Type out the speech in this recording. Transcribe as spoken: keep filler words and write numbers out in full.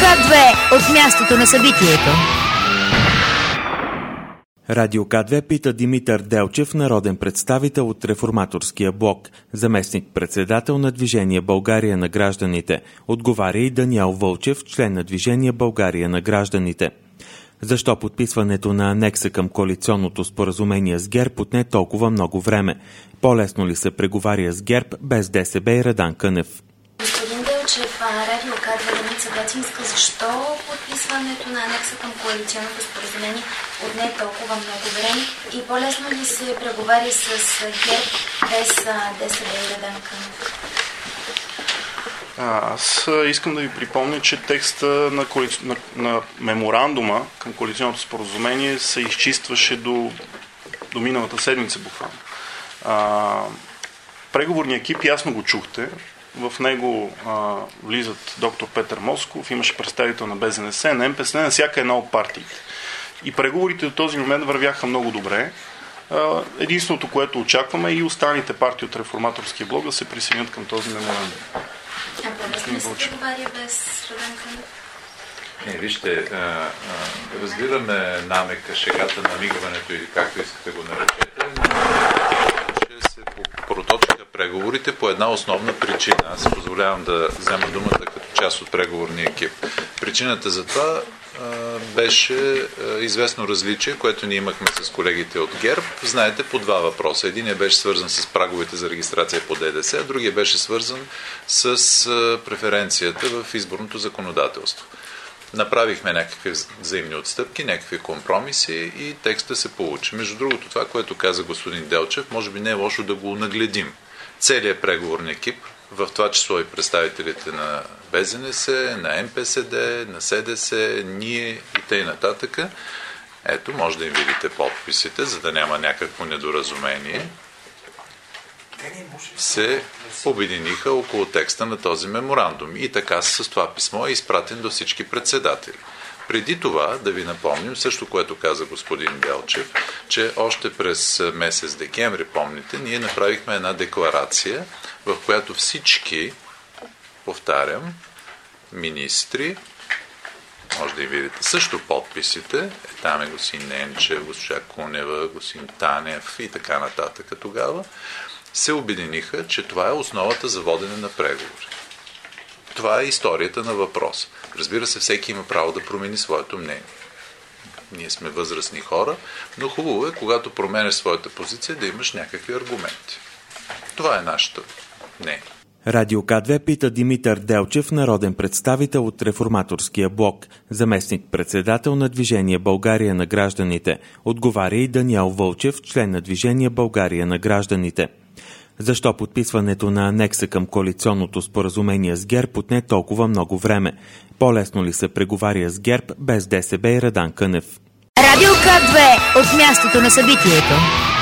К две от мястото на събитието. Радио К две пита Димитър Делчев, народен представител от Реформаторския блок, заместник-председател на Движение България на гражданите. Отговаря и Даниел Вълчев, член на Движение България на гражданите. Защо подписването на анекса към коалиционното споразумение с ГЕРБ отне толкова много време? По-лесно ли се преговаря с ГЕРБ без ДСБ и Радан Кънев? Господин Делчев, Радио К две Деница Гацинска, защо подписването на анекса към коалиционното споразумение отне толкова много време и по-лесно ли се преговаря с ГЕРБ без ДСБ и Радан Кънев? Аз искам да ви припомня, че текста на, коали... на, на меморандума към коалиционното споразумение се изчистваше до, до миналата седмица буквално. А, преговорният екип, ясно го чухте, в него а, влизат доктор Петър Москов, имаше представител на Б З Н С, на М П С Н, на всяка една от партиите. И преговорите до този момент вървяха много добре. А, единственото, което очакваме, е и останалите партии от Реформаторския блок да се присъединят към този меморандум. А по-лесно ли се преговаря без Радан Кънев? Не, вижте, а, а, разбираме намека, шегата, намигването или както искате го наречете, че се проточиха преговорите по една основна причина. Аз си позволявам да взема думата като част от преговорния екип. Причината за това а, беше а, известно различие, което ние имахме с колегите от ГЕРБ. Знаете, по два въпроса. Единият беше свързан с праговете за регистрация по Д Д С, а другия беше свързан с а, преференцията в изборното законодателство. Направихме някакви взаимни отстъпки, някакви компромиси и текста се получи. Между другото, това, което каза господин Делчев, може би не е лошо да го нагледим. Целият преговорен екип, в това число и представителите на Б З Н С, на М П С Д, на С Д С, ние и т.н. Ето, може да им видите подписите, за да няма някакво недоразумение. Се обединиха около текста на този меморандум. И така с това писмо е изпратен до всички председатели. Преди това да ви напомним също, което каза господин Делчев, че още през месец декември, помните, ние направихме една декларация, в която всички, повтарям, министри, може да и видите също подписите, е, там е господин Ненчев, госпожа Кунева, господин Танев и така нататък тогава, се обединиха, че това е основата за водене на преговори. Това е историята на въпроса. Разбира се, всеки има право да промени своето мнение. Ние сме възрастни хора, но хубаво е, когато променеш своята позиция, да имаш някакви аргументи. Това е нашата мнение. Радио К две пита Димитър Делчев, народен представител от Реформаторския блок, заместник-председател на Движение България на гражданите. Отговаря и Даниел Вълчев, член на Движение България на гражданите. Защо подписването на анекса към коалиционното споразумение с ГЕРБ отне толкова много време? По-лесно ли се преговаря с ГЕРБ без ДСБ и Радан Кънев? Радио К две от мястото на събитието.